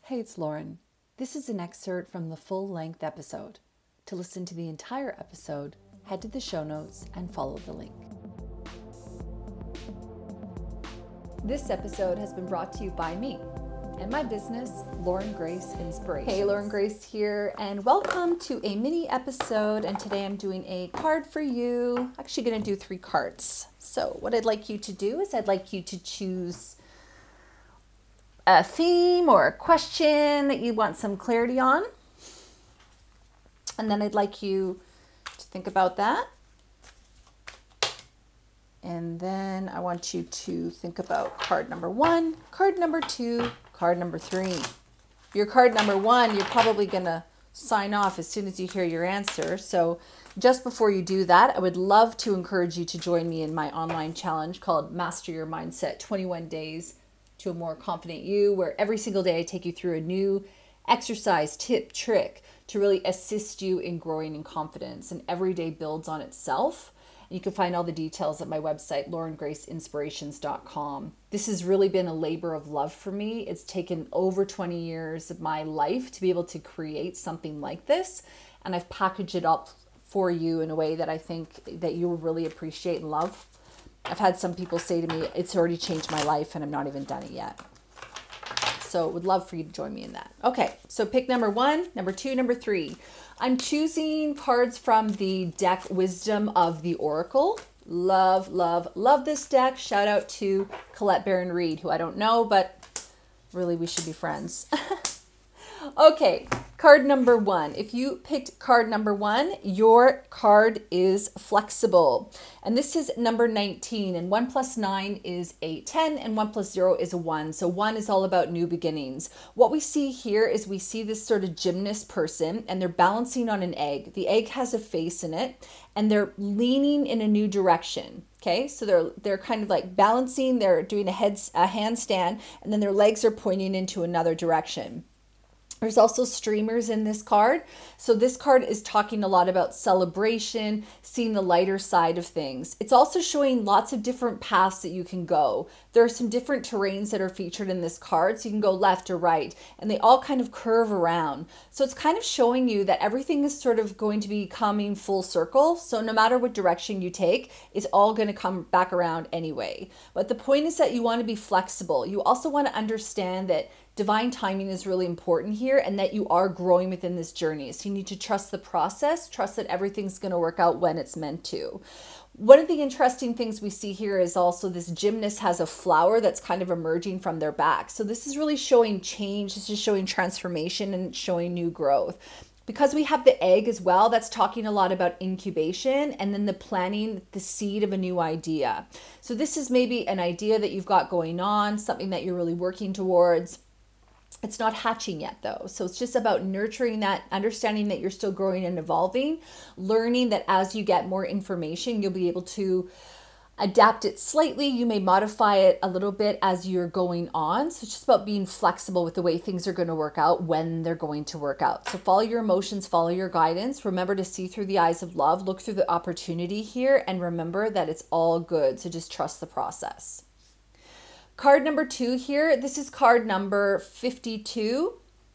Hey, it's Lauren. This is an excerpt from the full-length episode. To listen to the entire episode, head to the show notes and follow the link. This episode has been brought to you by me and my business, Lauren Grace Inspirations. Hey, Lauren Grace here, and welcome to a mini episode. And today I'm doing a card for you. Actually going to do 3 cards. So what I'd like you to do is I'd like you to choose a theme or a question that you want some clarity on. And then I'd like you to think about that. And then I want you to think about card number 1, card number 2, card number 3. Your card number 1, you're probably going to sign off as soon as you hear your answer. So just before you do that, I would love to encourage you to join me in my online challenge called Master Your Mindset 21 Days to a More Confident You, where every single day I take you through a new exercise, tip, trick to really assist you in growing in confidence. And every day builds on itself. You can find all the details at my website, laurengraceinspirations.com. This has really been a labor of love for me. It's taken over 20 years of my life to be able to create something like this. And I've packaged it up for you in a way that I think that you will really appreciate and love. I've had some people say to me, it's already changed my life and I'm not even done it yet. So would love for you to join me in that. Okay, so pick number 1, number 2, number 3. I'm choosing cards from the deck Wisdom of the Oracle. Love, love, love this deck. Shout out to Colette Baron Reed, who I don't know, but really we should be friends. Okay, card number 1. If you picked card number 1, your card is flexible. And this is number 19. And 1 plus 9 is a 10, and 1 plus 0 is a 1. So 1 is all about new beginnings. What we see here is we see this sort of gymnast person, and they're balancing on an egg. The egg has a face in it, and they're leaning in a new direction. Okay, so they're kind of like balancing, they're doing a handstand, and then their legs are pointing into another direction. There's also streamers in this card. So this card is talking a lot about celebration, seeing the lighter side of things. It's also showing lots of different paths that you can go. There are some different terrains that are featured in this card. So you can go left or right, and they all kind of curve around. So it's kind of showing you that everything is sort of going to be coming full circle. So no matter what direction you take, it's all going to come back around anyway. But the point is that you want to be flexible. You also want to understand that divine timing is really important here, and that you are growing within this journey. So you need to trust the process, trust that everything's going to work out when it's meant to. One of the interesting things we see here is also this gymnast has a flower that's kind of emerging from their back. So this is really showing change. This is showing transformation and showing new growth. Because we have the egg as well, that's talking a lot about incubation and then the planting the seed of a new idea. So this is maybe an idea that you've got going on, something that you're really working towards. It's not hatching yet though. So it's just about nurturing that, understanding that you're still growing and evolving, learning that as you get more information, you'll be able to adapt it slightly. You may modify it a little bit as you're going on. So it's just about being flexible with the way things are going to work out when they're going to work out. So follow your emotions, follow your guidance. Remember to see through the eyes of love, look through the opportunity here, and remember that it's all good. So just trust the process. Card number 2 here, this is card number 52.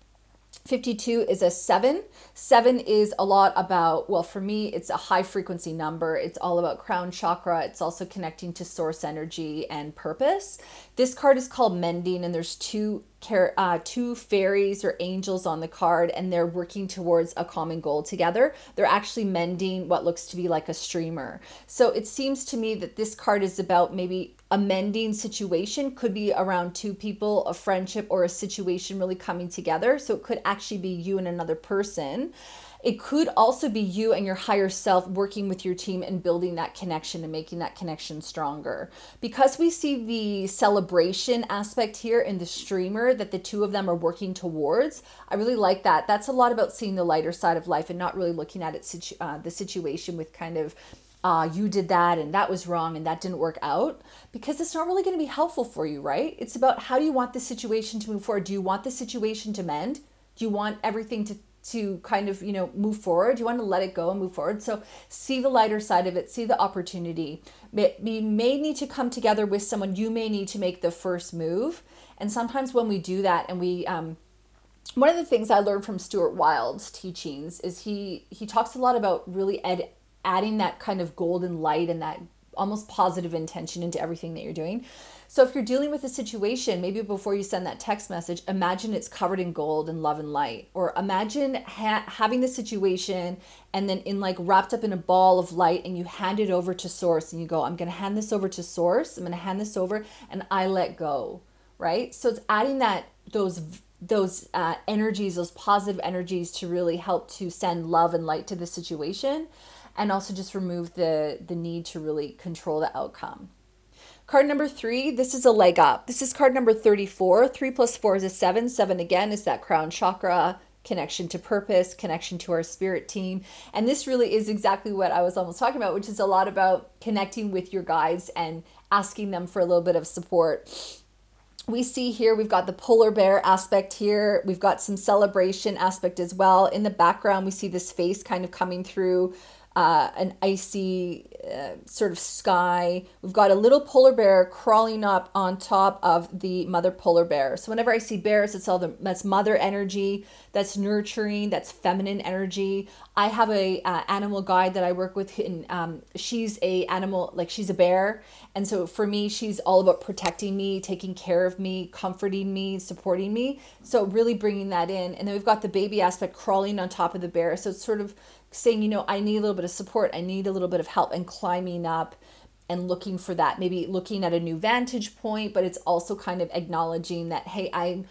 52 is a 7. 7 is a lot about, well, for me, it's a high frequency number. It's all about crown chakra. It's also connecting to source energy and purpose. This card is called Mending, and there's two fairies or angels on the card, and they're working towards a common goal together. They're actually mending what looks to be like a streamer. So it seems to me that this card is about maybe a mending situation. Could be around 2 people, a friendship, or a situation really coming together. So it could actually be you and another person. It could also be you and your higher self working with your team and building that connection and making that connection stronger. Because we see the celebration aspect here in the streamer that the 2 of them are working towards, I really like that. That's a lot about seeing the lighter side of life and not really looking at it the situation with kind of you did that and that was wrong and that didn't work out, because it's not really going to be helpful for you, right? It's about how do you want the situation to move forward? Do you want the situation to mend? Do you want everything to kind of, move forward? You want to let it go and move forward. So see the lighter side of it, see the opportunity. We may need to come together with someone. You may need to make the first move. And sometimes when we do that and we one of the things I learned from Stuart Wilde's teachings is he talks a lot about really adding that kind of golden light and that almost positive intention into everything that you're doing. So if you're dealing with a situation, maybe before you send that text message, imagine it's covered in gold and love and light. Or imagine having the situation and then wrapped up in a ball of light, and you hand it over to Source and you go, I'm going to hand this over to Source. I'm going to hand this over, and I let go, right? So it's adding those energies, those positive energies, to really help to send love and light to the situation, and also just remove the need to really control the outcome. Card number 3, this is a leg up. This is card number 34. 3 plus 4 is a 7. 7 again is that crown chakra, connection to purpose, connection to our spirit team. And this really is exactly what I was almost talking about, which is a lot about connecting with your guides and asking them for a little bit of support. We see here, we've got the polar bear aspect here. We've got some celebration aspect as well. In the background, we see this face kind of coming through an icy sort of sky. We've got a little polar bear crawling up on top of the mother polar bear. So whenever I see bears, that's mother energy, that's nurturing, that's feminine energy. I have a animal guide that I work with, and she's a animal, she's a bear. And so for me, she's all about protecting me, taking care of me, comforting me, supporting me. So really bringing that in. And then we've got the baby aspect crawling on top of the bear. So it's sort of saying, I need a little bit of support. I need a little bit of help, and climbing up and looking for that, maybe looking at a new vantage point, but it's also kind of acknowledging that, hey,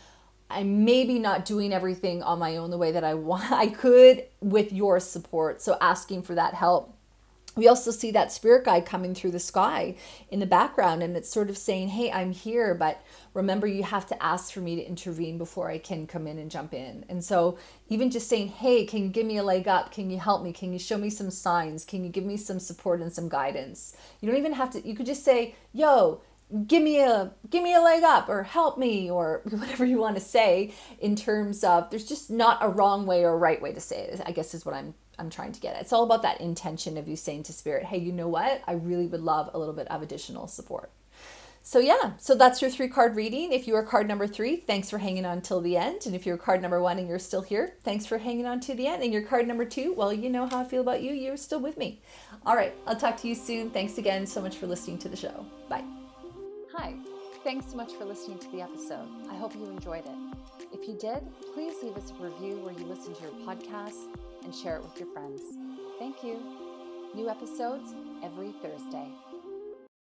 I'm maybe not doing everything on my own the way that I could with your support. So asking for that help. We also see that spirit guide coming through the sky in the background, and it's sort of saying, hey, I'm here, but remember, you have to ask for me to intervene before I can come in and jump in. And so even just saying, hey, can you give me a leg up? Can you help me? Can you show me some signs? Can you give me some support and some guidance? You don't even have to, you could just say, yo, give me a leg up, or help me, or whatever you want to say, in terms of, there's just not a wrong way or a right way to say it, I guess is what I'm trying to get at. It's all about that intention of you saying to spirit, hey, you know what? I really would love a little bit of additional support. So yeah, so that's your 3-card reading. If you are card number 3, thanks for hanging on till the end. And if you're card number 1 and you're still here, thanks for hanging on to the end. And you're card number 2, well, you know how I feel about you. You're still with me. All right, I'll talk to you soon. Thanks again so much for listening to the show. Bye. Hi, thanks so much for listening to the episode. I hope you enjoyed it. If you did, please leave us a review where you listen to your podcast and share it with your friends. Thank you. New episodes every Thursday.